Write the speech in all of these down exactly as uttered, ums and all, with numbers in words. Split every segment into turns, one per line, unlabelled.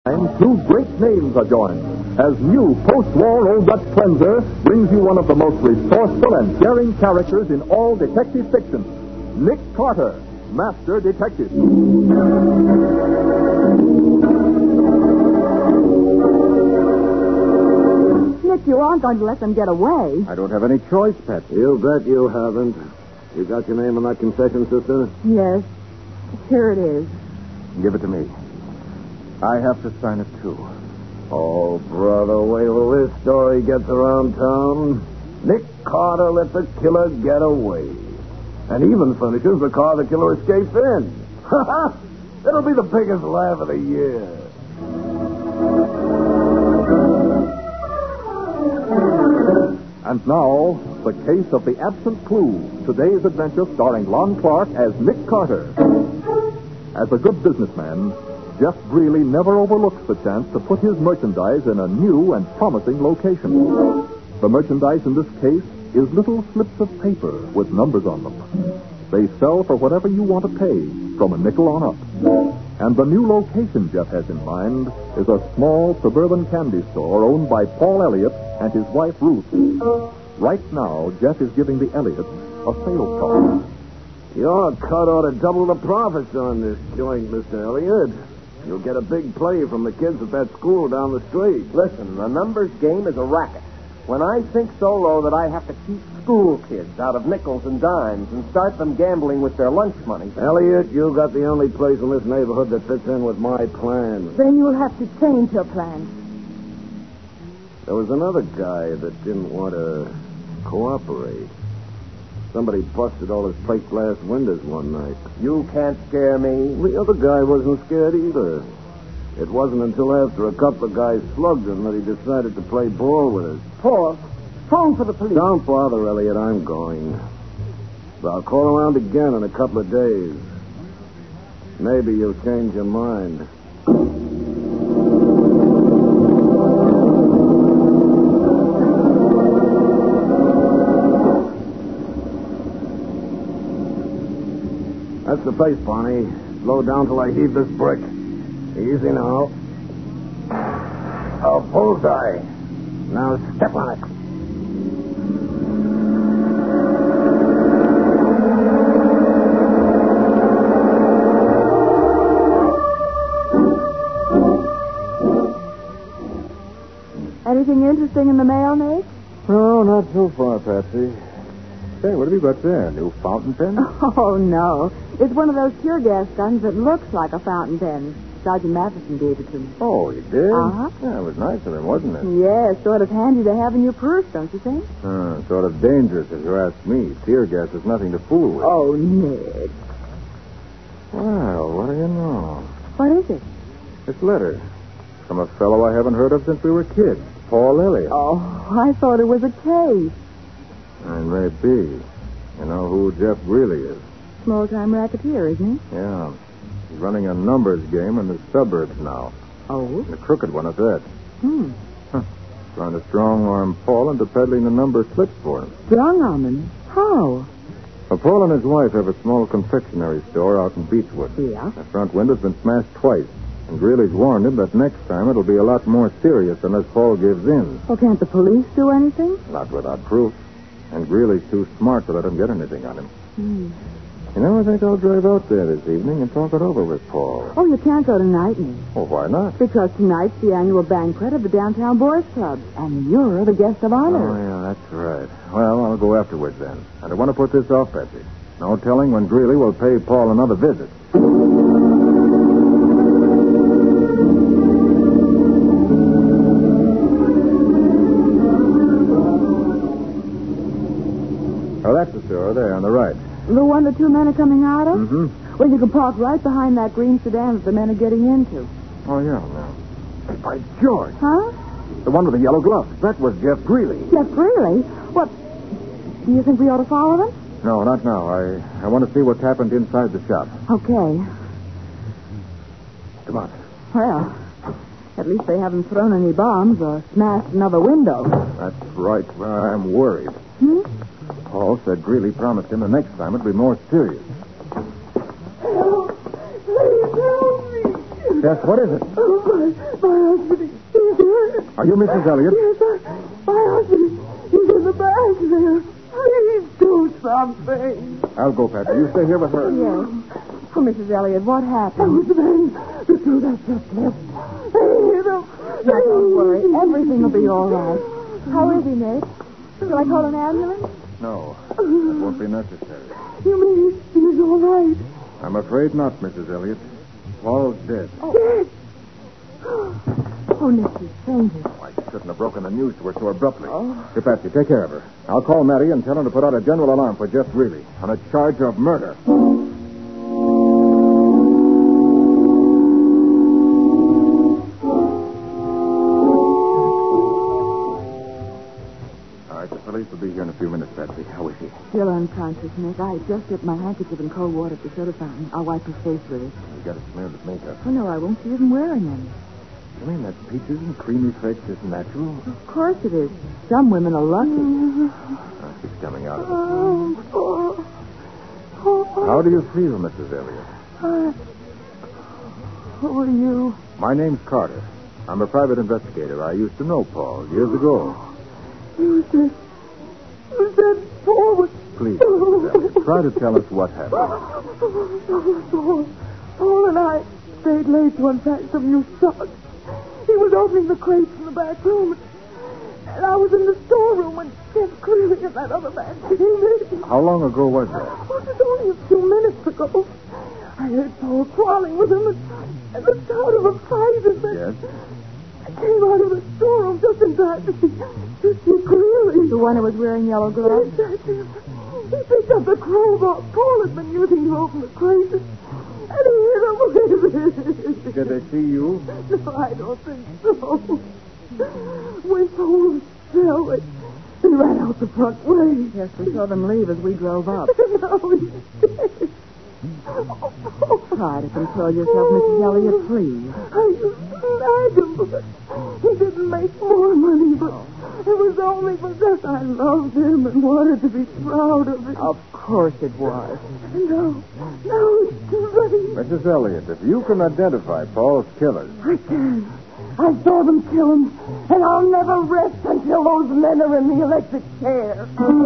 Two great names are joined as new post-war Old Dutch cleanser brings you one of the most resourceful and daring characters in all detective fiction, Nick Carter, Master Detective.
Nick, you aren't going to let them get away.
I don't have any choice, Patsy.
You bet you haven't. You got your name on that concession, sister?
Yes. Here it is.
Give it to me. I have to sign it, too.
Oh, brother, wait till this story gets around town. Nick Carter let the killer get away. And even furnishes the car the killer escapes in. It'll be the biggest laugh of the year.
And now, the case of the absent clue. Today's adventure starring Lon Clark as Nick Carter. As a good businessman, Jeff Greeley never overlooks the chance to put his merchandise in a new and promising location. The merchandise in this case is little slips of paper with numbers on them. They sell for whatever you want to pay, from a nickel on up. And the new location Jeff has in mind is a small suburban candy store owned by Paul Elliott and his wife Ruth. Right now, Jeff is giving the Elliots a sales call.
Your cut ought to double the profits on this joint, Mister Elliott. You'll get a big play from the kids at that school down the street.
Listen, the numbers game is a racket. When I sink so low that I have to keep school kids out of nickels and dimes and start them gambling with their lunch money.
Elliott, you got the only place in this neighborhood that fits in with my plan.
Then you'll have to change your plan.
There was another guy that didn't want to cooperate. Somebody busted all his plate glass windows one night.
You can't scare me.
The other guy wasn't scared either. It wasn't until after a couple of guys slugged him that he decided to play ball with us.
Paul, phone for the police.
Don't bother, Elliot. I'm going. But I'll call around again in a couple of days. Maybe you'll change your mind. That's the place, Barney. Slow down till I heave this brick. Easy now. Oh, bullseye. Now step on it.
Anything interesting in the mail, Nick?
Oh, not so far, Patsy. Say, what have you got there? A new fountain pen?
Oh, no. It's one of those tear gas guns that looks like a fountain pen. Sergeant Matheson gave it to me.
Oh, you did?
Uh-huh.
Yeah, it was nice of him, wasn't it?
Yes, sort of handy to have in your purse, don't you think?
Uh, sort of dangerous, if you ask me. Tear gas is nothing to fool with.
Oh, Nick.
Well, what do you know?
What is it?
This letter. From a fellow I haven't heard of since we were kids. Paul Elliott.
Oh, I thought it was a case.
And maybe. You know who Jeff Greeley is?
Small-time racketeer, isn't he?
Yeah. He's running a numbers game in the suburbs now.
Oh?
And a crooked one at that.
Hmm.
Huh. Trying to strong-arm Paul into peddling the number slips for him.
Strong-arm him? How?
Well, Paul and his wife have a small confectionery store out in Beechwood.
Yeah?
The front window's been smashed twice. And Greeley's warned him that next time it'll be a lot more serious unless Paul gives in.
Well, can't the police do anything?
Not without proof. And Greeley's too smart to let him get anything on him.
Hmm.
You know, I think I'll drive out there this evening and talk it over with Paul.
Oh, you can't go tonight, Nick.
Well, why not?
Because tonight's the annual banquet of the Downtown Boys Club, and you're the guest of honor.
Oh, yeah, that's right. Well, I'll go afterwards then. I don't want to put this off, Betsy. No telling when Greeley will pay Paul another visit. Oh, that's the store there on the right.
The one the two men are coming out of?
Mm-hmm.
Well, you can park right behind that green sedan that the men are getting into.
Oh, yeah, now. Hey, by George.
Huh?
The one with the yellow gloves. That was Jeff Greeley.
Jeff Greeley? What? Do you think we ought to follow them?
No, not now. I, I want to see what's happened inside the shop.
Okay.
Come on.
Well, at least they haven't thrown any bombs or smashed another window.
That's right. Well, I'm worried.
Hmm?
Paul said Greeley promised him the next time it'd be more serious.
Help! Please help me!
Jeff, what is it?
Oh, my, my husband, he's here.
Are you Missus Elliott?
Yes, I, my husband, he's in the back there. Please do something.
I'll go, Patsy. You stay here with her.
Yes. Oh, Missus Elliott, what happened? Those men, the two that just left. They hit him. Now, don't worry. Everything will be all right. How is he, Nick? Shall I call an ambulance?
No, that won't be necessary.
You mean he's all right?
I'm afraid not, Missus Elliott. Paul's dead.
Oh, dead? Oh, Nick, he's fainted.
Oh, I shouldn't have broken the news to her so abruptly.
Oh.
Here, Patsy, take care of her. I'll call Matty and tell him to put out a general alarm for Jeff Greeley on a charge of murder. Police will be here in a few minutes, Patsy. How is he?
Still unconscious, Nick. I just dipped my handkerchief in cold water at the soda fountain. I'll wipe his face with it.
You got it smeared with makeup.
Oh, no, I won't. He isn't wearing any.
You mean that peaches and creamy face is natural?
Of course it is. Some women are lucky.
Oh, she's coming out of it.
Oh, oh, oh.
How do you feel, Missus Elliott?
Uh, who are you?
My name's Carter. I'm a private investigator. I used to know Paul years ago.
You said... You said Paul was...
Please, Missus Elliott, try to tell us what happened.
Paul, Paul and I stayed late to unpack some new socks. He was opening the crates in the back room, and I was in the storeroom when Jeff Greeley and that other man came in.
How long ago was that?
Oh, it was only a few minutes ago. I heard Paul quarreling with him, and, and the sound of a fight, and then...
Yes?
I came out of the storeroom just in time to see, to see Greeley. The one who was wearing yellow gloves? Yes, that's him. He picked up the crowbar Paul had been using to open the crate, and he hit him with it.
Did they see you?
No, I don't think so. When Paul fell, they, they ran out the front way. Yes, we saw them leave as we drove up. Now he's dead. Try to control yourself, Missus Elliott, please. I used to nag him, but he didn't make more money, but it was only because I loved him and wanted to be proud of him. Of course it was. No, no, it's too late.
Missus Elliott, if you can identify Paul's killers...
I can. I saw them kill him, and I'll never rest until those men are in the electric chair.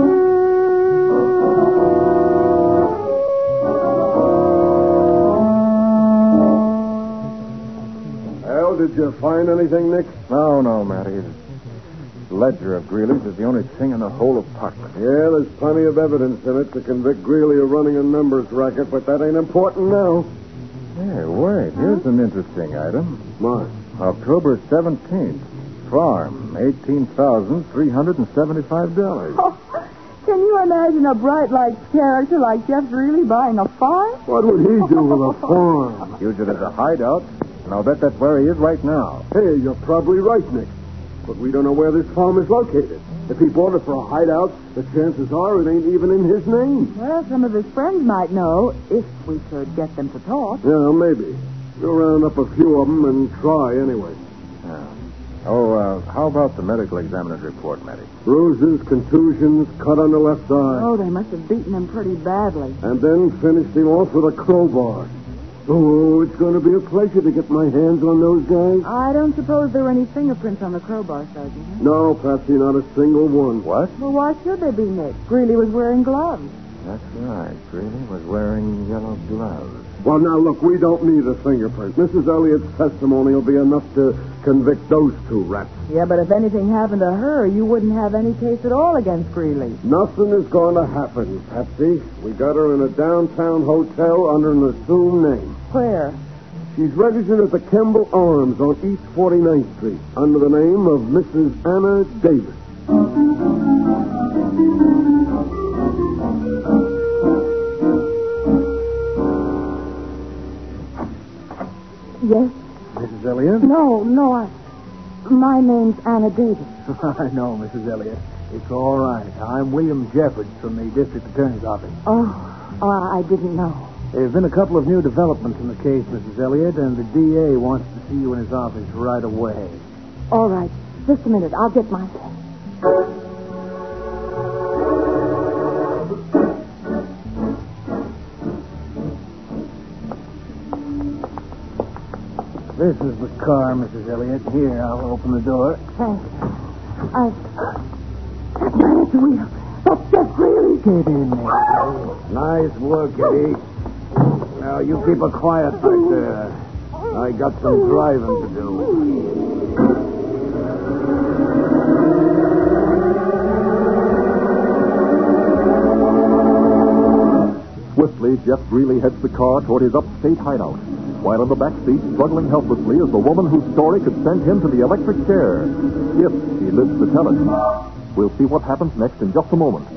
Well, did you find anything, Nick?
No, no, Matty. The ledger of Greeley's is the only thing in the whole apartment.
Yeah, there's plenty of evidence in it to convict Greeley of running a numbers racket, but that ain't important now.
Hey, wait. Here's an interesting item.
What?
October seventeenth. Farm, eighteen thousand three hundred seventy-five dollars.
Oh, can you imagine a bright light character like Jeff Greeley buying a farm?
What would he do with a farm?
Use it as a hideout, and I'll bet that's where he is right now.
Hey, you're probably right, Nick. But we don't know where this farm is located. If he bought it for a hideout, the chances are it ain't even in his name.
Well, some of his friends might know, if we could get them to talk.
Yeah, maybe. We'll round up a few of them and try anyway.
Yeah. Oh, uh, how about the medical examiner's report, Matty?
Bruises, contusions, cut on the left eye.
Oh, they must have beaten him pretty badly.
And then finished him off with a crowbar. Oh, it's going to be a pleasure to get my hands on those guys.
I don't suppose there were any fingerprints on the crowbar, Sergeant. Huh?
No, Patsy, not a single one.
What?
Well, why should they be, Nick? Greeley was wearing gloves.
That's right. Greeley was wearing yellow gloves.
Well, now, look, we don't need a fingerprint. Missus Elliott's testimony will be enough to convict those two rats.
Yeah, but if anything happened to her, you wouldn't have any case at all against Greeley.
Nothing is going to happen, Patsy. We got her in a downtown hotel under an assumed name.
Where?
She's registered at the Kemble Arms on East forty-ninth Street under the name of Missus Anna Davis.
Yes?
Missus Elliott?
No, no, I... My name's Anna Davis.
I know, Missus Elliott. It's all right. I'm William Jeffords from the District Attorney's Office.
Oh, oh, I didn't know.
There's been a couple of new developments in the case, Missus Elliott, and the D A wants to see you in his office right away.
All right. Just a minute. I'll get my...
This is the car, Missus Elliott. Here, I'll open the door.
Thanks. I... That's real. That's just really...
Get in there.
Nice work, Eddie. Now, you keep her quiet back there. I got some driving to do.
Swiftly, Jeff Greeley heads the car toward his upstate hideout, while in the back seat, struggling helplessly, is the woman whose story could send him to the electric chair, if he lives to tell it. We'll see what happens next in just a moment.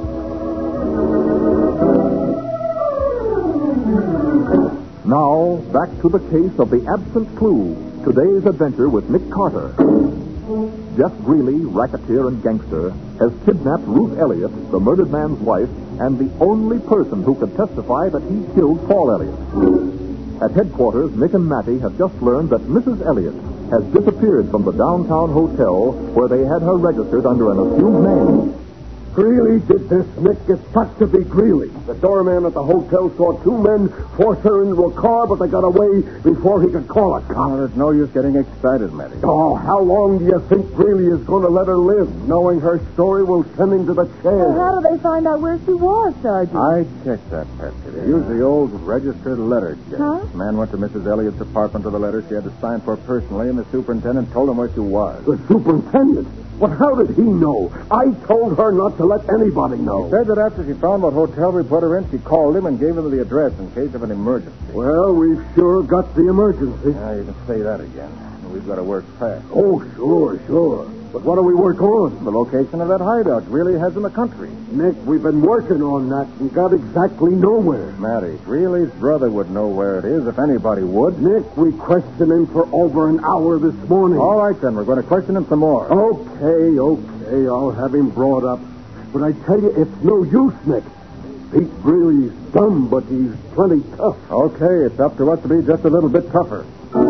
Now, back to the case of the absent clue. Today's adventure with Nick Carter. Jeff Greeley, racketeer and gangster, has kidnapped Ruth Elliott, the murdered man's wife, and the only person who could testify that he killed Paul Elliott. At headquarters, Nick and Mattie have just learned that Missus Elliott has disappeared from the downtown hotel where they had her registered under an assumed name.
Greeley did this, Nick. It's got to be Greeley. The doorman at the hotel saw two men force her into a car, but they got away before he could call a cop.
Oh, there's no use getting excited, Matty.
Oh, how long do you think Greeley is going to let her live? Knowing her story will send him to the chair.
Well, how do they find out where she was, Sergeant?
I checked that, Patsy. They used the old registered letter check.
Huh?
The man went to Missus Elliott's apartment with a letter she had to sign for personally, and the superintendent told him where she was.
The superintendent? Well, how did he know? I told her not to let anybody know.
He said that after she found what hotel we put her in, she called him and gave him the address in case of an emergency.
Well, we've sure got the emergency.
Yeah, you can say that again. We've got to work fast.
Oh, sure, sure. But what do we work on?
The location of that hideout really has in the country.
Nick, we've been working on that and got exactly nowhere.
Matty, Greeley's brother would know where it is if anybody would.
Nick, we questioned him for over an hour this morning.
All right, then. We're going to question him some more.
Okay, okay. I'll have him brought up. But I tell you, it's no use, Nick. Pete Greeley's dumb, but he's plenty tough.
Okay, it's up to us to be just a little bit tougher.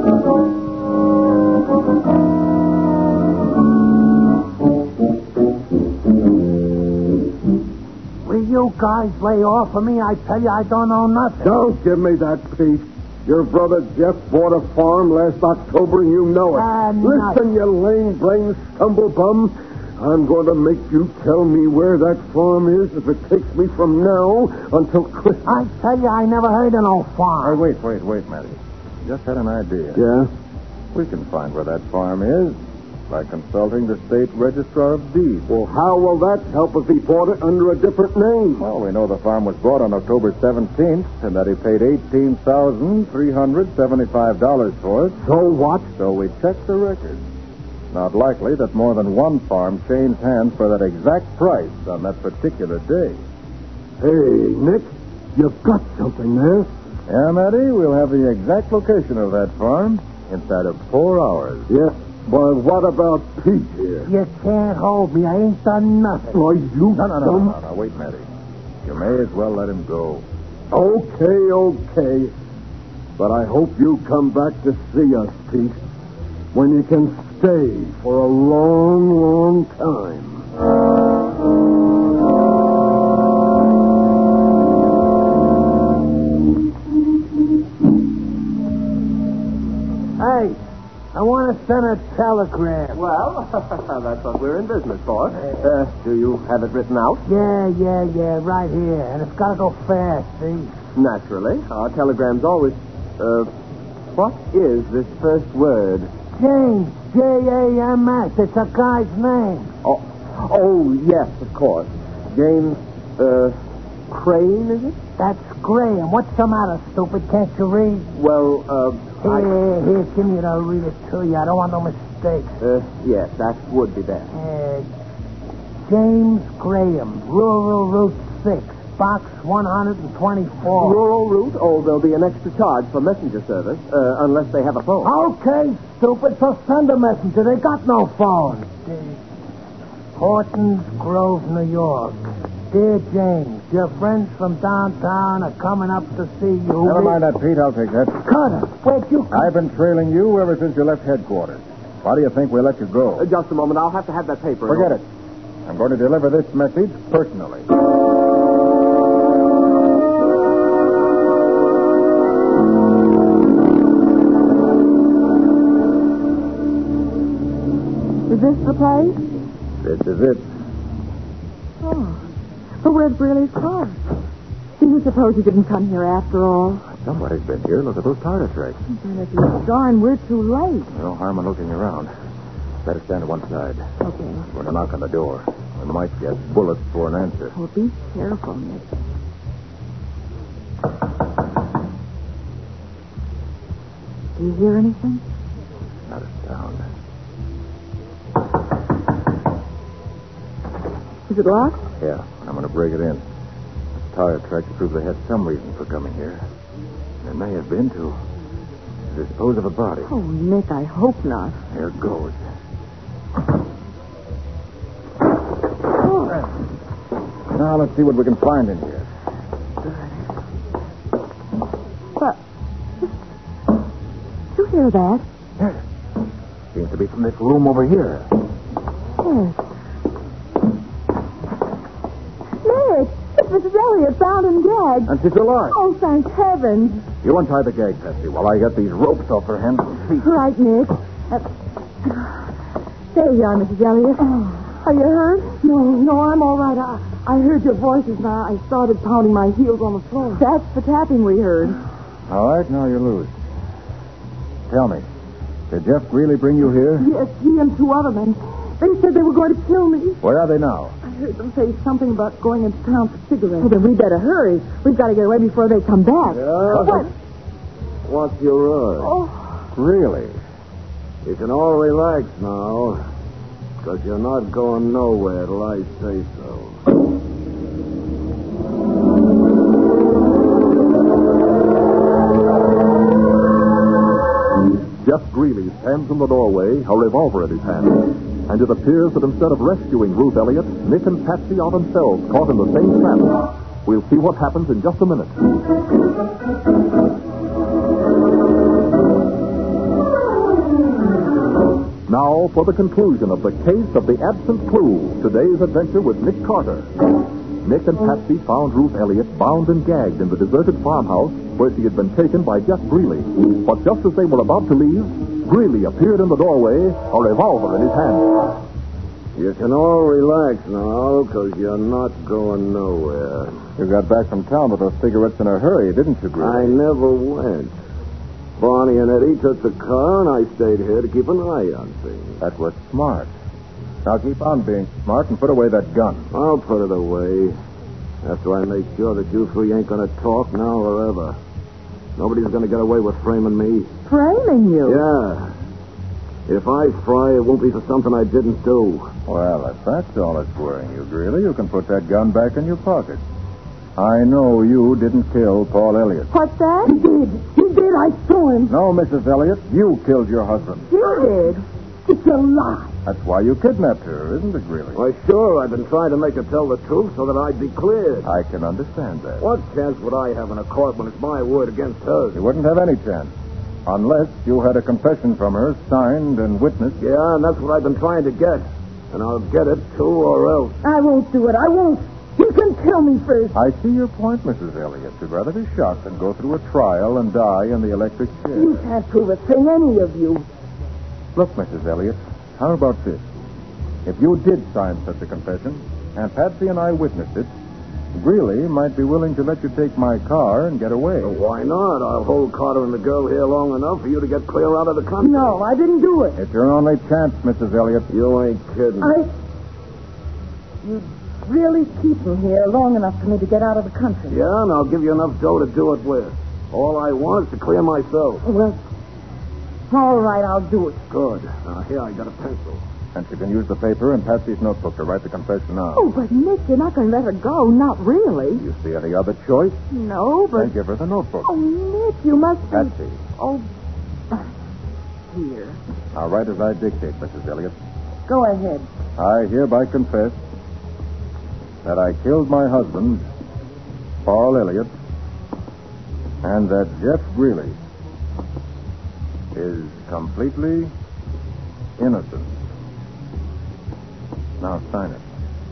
You guys lay off of me. I tell you, I don't know nothing.
Don't give me that, Pete. Your brother Jeff bought a farm last October, and you know it.
Ah,
Listen, you lame-brained stumblebum. I'm going to make you tell me where that farm is if it takes me from now until Christmas.
I tell you, I never heard of no farm.
Hey, wait, wait, wait, Matty. Just had an idea.
Yeah?
We can find where that farm is by consulting the state registrar of deeds.
Well, how will that help if he bought it under a different name?
Well, we know the farm was bought on October seventeenth and that he paid eighteen thousand three hundred seventy-five dollars for it.
So what?
So we checked the records. Not likely that more than one farm changed hands for that exact price on that particular day.
Hey, Nick, you've got something there.
Yeah, Matty, we'll have the exact location of that farm inside of four hours.
Yeah. But what about Pete here?
You can't hold me. I ain't done nothing.
Why, you
No, no, no,
dumb-
no, no, no. Wait, Matty. You may as well let him go.
Okay, okay. But I hope you come back to see us, Pete, when you can stay for a long, long time.
Hey, I want to send a telegram.
Well, that's what we're in business for. Uh, do you have it written out?
Yeah, yeah, yeah, right here. And it's got to go fast, see?
Naturally. Our telegrams always... Uh, what is this first word?
James, J A M S. It's a guy's name.
Oh, oh yes, of course. James, uh, Crane, is it?
That's Graham. What's the matter, stupid? Can't you read?
Well, uh, I...
Here, here, give me it. I'll read it to you. I don't want no mistakes.
Uh, yes, that would be best.
Uh, James Graham, Rural Route six, Box one twenty-four.
Rural route? Oh, there'll be an extra charge for messenger service, uh, unless they have a phone.
Okay, stupid. So send a messenger. They got no phone. Hortons Grove, New York. Dear James, your friends from downtown are coming up to see you.
Never mind that, Pete. I'll take that.
Cutter, where'd you come?
I've been trailing you ever since you left headquarters. Why do you think we let you go?
Uh, just a moment. I'll have to have that paper.
Forget it. I'm going to deliver this message personally.
Is this the place?
This is it.
Oh. But where's Greeley's car? Do you suppose he didn't come here after all?
Somebody's been here. Look at those tire tracks.
And if he's gone, we're too late.
No harm in looking around. Better stand to one side.
Okay.
We're going to knock on the door. We might get bullets for an answer.
Well, be careful, Nick. Do you hear anything?
Not a sound.
Is it locked?
Yeah, I'm going to break it in. The tire tracks prove they had some reason for coming here. There may have been to dispose of a body.
Oh, Nick, I hope not.
Here goes.
Oh.
Now let's see what we can find in here.
What? Did you hear that?
Yes. Seems to be from this room over here.
Yes. Nick, it's Missus Elliot, bound and gagged.
And she's alive.
Oh, thank heavens.
You untie the gag, Patsy, while I get these ropes off her hands and feet.
Right, Nick. Uh, there you are, Missus Elliot. Oh. Are you hurt? No, no, I'm all right. I, I heard your voices and I started pounding my heels on the floor. That's the tapping we heard.
All right, now you're loose. Tell me, did Jeff Greeley bring you here?
Yes, he and two other men. They said they were going to kill me.
Where are they now?
I heard them say something about going into town for cigarettes. Well, then we better hurry. We've got to get away before they come back.
Yeah?
What?
What's your rush?
Oh,
Really?
You can all relax now, because you're not going nowhere till I say so.
Jeff Greeley stands in the doorway, a revolver in his hand. And it appears that instead of rescuing Ruth Elliott, Nick and Patsy are themselves caught in the same trap. We'll see what happens in just a minute. Now for the conclusion of the case of the absent clue. Today's adventure with Nick Carter. Nick and Patsy found Ruth Elliott bound and gagged in the deserted farmhouse where she had been taken by Jeff Greeley. But just as they were about to leave, Greeley appeared in the doorway, a revolver in his hand.
You can all relax now, because you're not going nowhere.
You got back from town with those cigarettes in a hurry, didn't you, Greeley?
I never went. Barney and Eddie took the car, and I stayed here to keep an eye on things.
That was smart. Now keep on being smart and put away that gun.
I'll put it away after I make sure that you three ain't going to talk now or ever. Nobody's going to get away with framing me.
framing you?
Yeah. If I fry, it won't be for something I didn't do.
Well, if that's all that's worrying you, Greeley, you can put that gun back in your pocket. I know you didn't kill Paul Elliott.
What's that? He did. He did. I saw him.
No, Missus Elliott, you killed your husband.
You did. It's a lie.
That's why you kidnapped her, isn't it, Greeley?
Why, sure, I've been trying to make her tell the truth so that I'd be cleared.
I can understand that.
What chance would I have in a court when it's my word against hers?
You wouldn't have any chance. Unless you had a confession from her, signed and witnessed.
Yeah, and that's what I've been trying to get. And I'll get it, too, or else.
I won't do it. I won't. You can kill me first.
I see your point, Missus Elliott. You'd rather be shot than go through a trial and die in the electric chair.
You can't prove a thing, any of you.
Look, Missus Elliott, how about this? If you did sign such a confession, and Patsy and I witnessed it, Greeley might be willing to let you take my car and get away.
Well, why not? I'll hold Carter and the girl here long enough for you to get clear out of the country.
No, I didn't do it.
It's your only chance, Missus Elliott.
You ain't kidding.
I... You'd really keep him here long enough for me to get out of the country.
Yeah, and I'll give you enough dough to do it with. All I want is to clear myself.
Well, all right, I'll do it.
Good. Now, here, I got a pencil.
And she can use the paper and Patsy's notebook to write the confession now.
Oh, but Nick, you're not going to let her go. Not really.
You see any other choice?
No, but...
Then give her the notebook.
Oh, Nick, you must be...
Patsy.
Oh, here.
I'll write as I dictate, Missus Elliott.
Go ahead.
I hereby confess that I killed my husband, Paul Elliott, and that Jeff Greeley is completely innocent. Now sign it.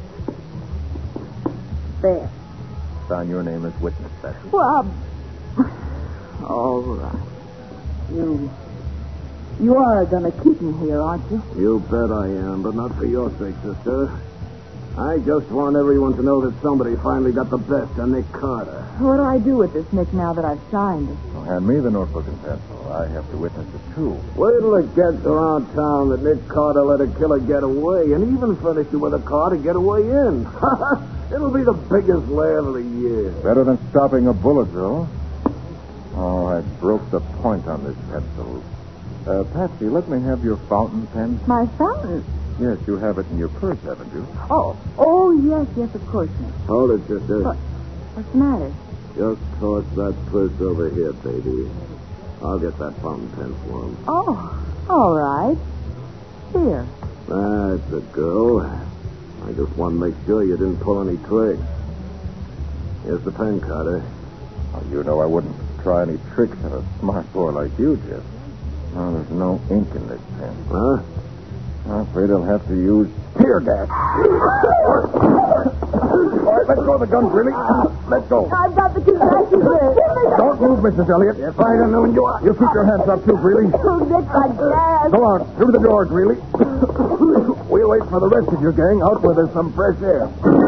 There.
Sign your name as witness, Patsy.
Well, all right. You You are going to keep me here, aren't you?
You bet I am, but not for your sake, sister. I just want everyone to know that somebody finally got the best of Nick Carter.
What do I do with this, Nick, now that I've signed it?
Well, hand me the notebook and pencil. I have to witness it, too.
Wait till it gets around town that Nick Carter let a killer get away and even furnished you with a car to get away in. It'll be the biggest laugh of the year.
Better than stopping a bullet, though. Oh, I broke the point on this pencil. Uh, Patsy, let me have your fountain pen.
My fountain?
Yes, you have it in your purse, haven't you?
Oh, oh, yes, yes, of course, Nick.
Hold it, sister.
What? What's the matter?
Just toss that purse over here, baby. I'll get that fountain pen for him.
Oh, all right. Here.
That's a go. I just want to make sure you didn't pull any tricks. Here's the pen, Carter.
Oh, you know I wouldn't try any tricks on a smart boy like you, Jeff. Oh, there's no ink in this pen.
Huh?
I'm afraid I'll have to use tear gas. All right, let go of the gun, Greeley. Let go.
I've got the concession there.
Don't move, Missus Elliott. If I'd have known you, you keep your hands up, too, Greeley.
Oh, Nick, I guess.
Go on, through the door, Greeley. We'll wait for the rest of your gang out where there's some fresh air.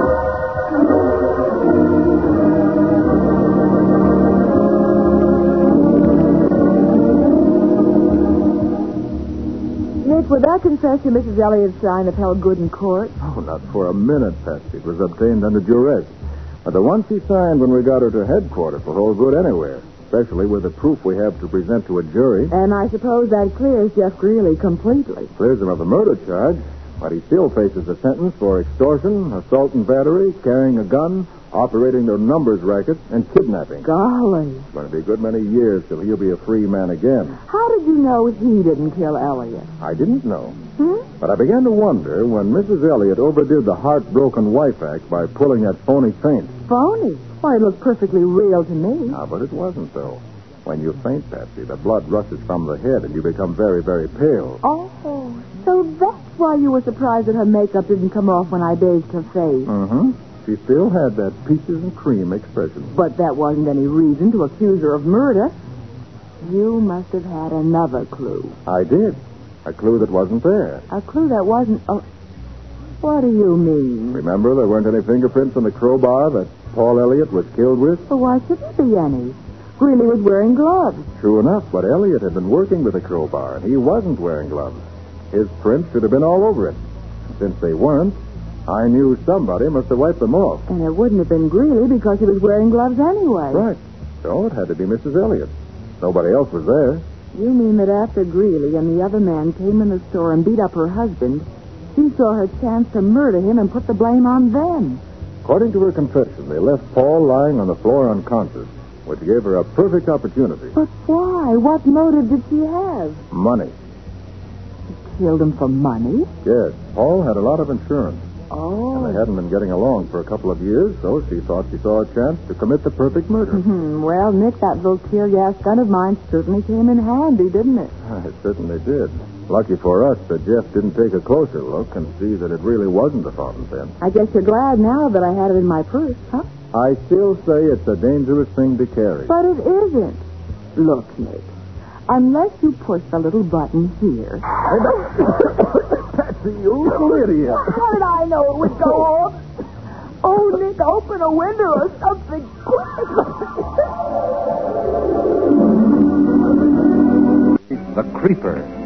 Nick, would that confession Missus Elliott signed have held good in court?
Oh, not for a minute, Patsy. It was obtained under duress. But the one she signed when we got her to headquarters will hold good anywhere, especially with the proof we have to present to a jury.
And I suppose that clears Jeff Greeley completely.
Clears him of the murder charge, but he still faces a sentence for extortion, assault and battery, carrying a gun, operating their numbers racket, and kidnapping.
Golly.
It's going to be a good many years till he'll be a free man again.
How did you know he didn't kill Elliot?
I didn't know.
Hmm?
But I began to wonder when Missus Elliott overdid the heartbroken wife act by pulling that phony faint.
Phony? Why, it looked perfectly real to me.
Ah, but it wasn't, though. When you faint, Patsy, the blood rushes from the head and you become very, very pale.
Oh, so that's why you were surprised that her makeup didn't come off when I bathed her face.
Mm-hmm. She still had that peaches and cream expression.
But that wasn't any reason to accuse her of murder. You must have had another clue.
I did. A clue that wasn't there.
A clue that wasn't... Oh, what do you mean?
Remember, there weren't any fingerprints on the crowbar that Paul Elliott was killed with?
Well, why should there be any? Greeley was wearing gloves.
True enough, but Elliott had been working with the crowbar, and he wasn't wearing gloves. His prints should have been all over it. Since they weren't, I knew somebody must have wiped them off.
And it wouldn't have been Greeley because he was wearing gloves anyway.
Right. So it had to be Missus Elliott. Nobody else was there.
You mean that after Greeley and the other man came in the store and beat up her husband, she saw her chance to murder him and put the blame on them?
According to her confession, they left Paul lying on the floor unconscious, which gave her a perfect opportunity.
But why? What motive did she have?
Money.
She killed him for money?
Yes. Paul had a lot of insurance.
Oh.
And they hadn't been getting along for a couple of years, so she thought she saw a chance to commit the perfect murder.
Mm-hmm. Well, Nick, that little tear gas gun of mine certainly came in handy, didn't it?
It certainly did. Lucky for us that Jeff didn't take a closer look and see that it really wasn't a fountain pen.
I guess you're glad now that I had it in my purse, huh?
I still say it's a dangerous thing to carry.
But it isn't. Look, Nick, unless you push the little button here...
Patsy, you little idiot.
How did I know it would go off? Oh, Nick, open a window or something quick.
The Creeper.